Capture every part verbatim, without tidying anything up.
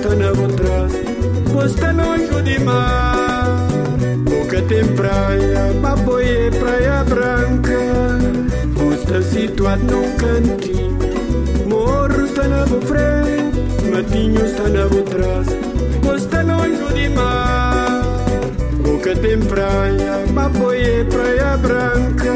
está na atrás. Pois está longe de mar. Boca tem praia, papo é praia branca. Pois está situado num cantinho. Morro está na frente, matinho está na atrás. Pois está longe de mar. Boca tem praia, papo é praia branca.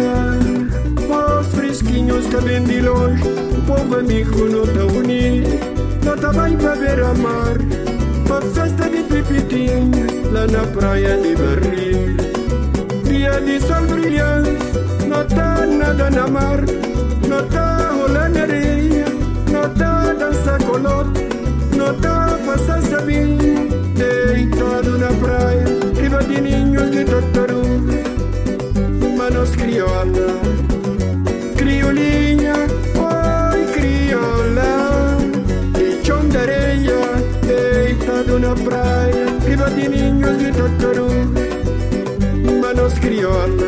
Os fresquinhos está bem de longe. O povo amigo não está unido. Não está bem para ver a mar. Para festa de pipitinho, lá na praia de Barril. Dia de sol brilhante, não está nada na mar. Não está rolando areia, não está dança colote. Não está passar sabinho, deitado na praia. Riba de ninhos de tartaruga, manos criola, criolinha, oi criola. Lechão de areia, deitado na praia. Riba de ninhos de tartaruga, manos criola,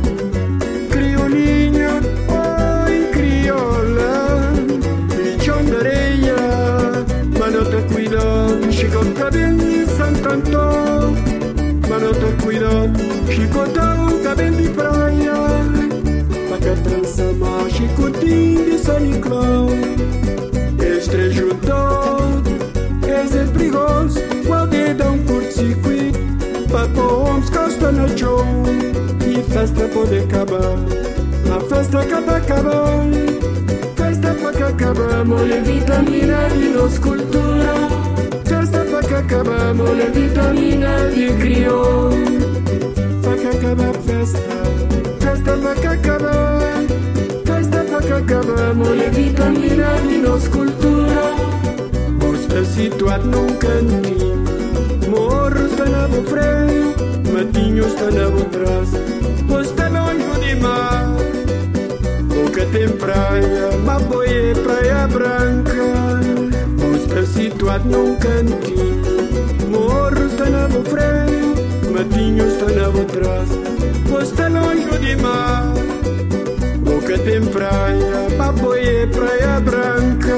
criolinha, oi criola. Lechão de areia, mano te cuidado, chicota bem de Santo Antônio. Mano te cuidado, chicotão tá bem de praia. Pra que trança mais chicotinho de São Nicolau. Estrejo todo, esse é perigoso. Pode dar um curto-circuito. Pra pomos costa no chão. E festa pode acabar. A festa acaba acabar. Festa pra que acabamos, é vitamina de nossa cultura. Festa pra que acabamos, é vitamina de crioulo. Pra que acaba a festa, festa pra que acabar. Festa pra que acabamos, é vitamina de nossa cultura. Está situado num cantinho. Morro está na frente, matinho está na atrás. Pois está longe de mar. Boca tem praia, papo é praia branca. Pois está situado num cantinho. Morro está na frente, matinho está na atrás. Pois está longe de mar. Boca tem praia, papo é praia branca.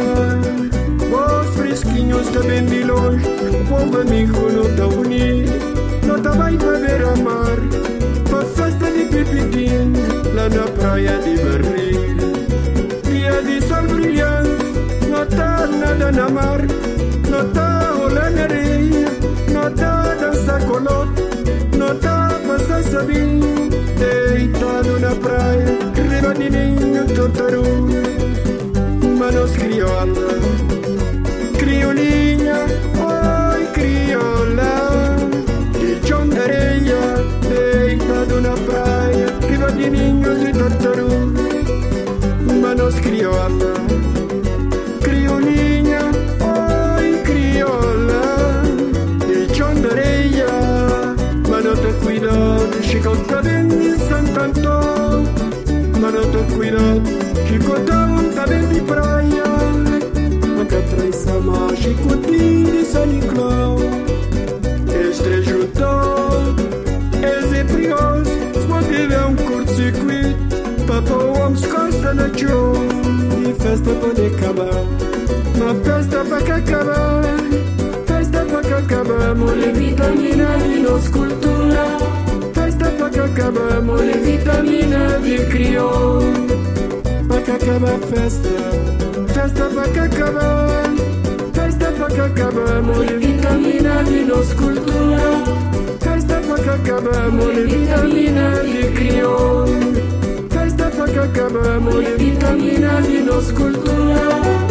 Os fresquinhos está bem de longe. O povo amigo não está unido. Não está bem para ver a mar. Para festa de pipitinho, lá na praia de Barril. Dia de sol brilhante, não está nada na mar. Não está rolando areia, não está dança colote. Não está passar sabinho, deitado na praia. Riba de ninho tartaruga, manos criola, criolinha, oi criola. Lechão de areia, deitado na praia. Riba de ninhos de tartaruga, manos criola, criolinha, oi criola. Lechão de areia, mano te cuidado, chicota bem de Santo Antônio. Mano te cuidado, chicotão tá bem de praia. Pra traiça mais chicotinho de São Nicolau. Estrejo todo, esse é perigoso. Se não tiver um curto-circuito, papo homens costa no chão. E festa pode acabar. Uma festa pra que acabar. Festa pra que acabamos, é vitamina de nossa cultura. Festa pra que acabamos, é vitamina de crioulo. Pra que acaba a festa, festa pra que acabar. Festa pra que acabamos, é vitamina de nossa cultura. Festa pra que acabamos, é vitamina de crioulo. Festa pra que acabamos, é vitamina de nossa cultura.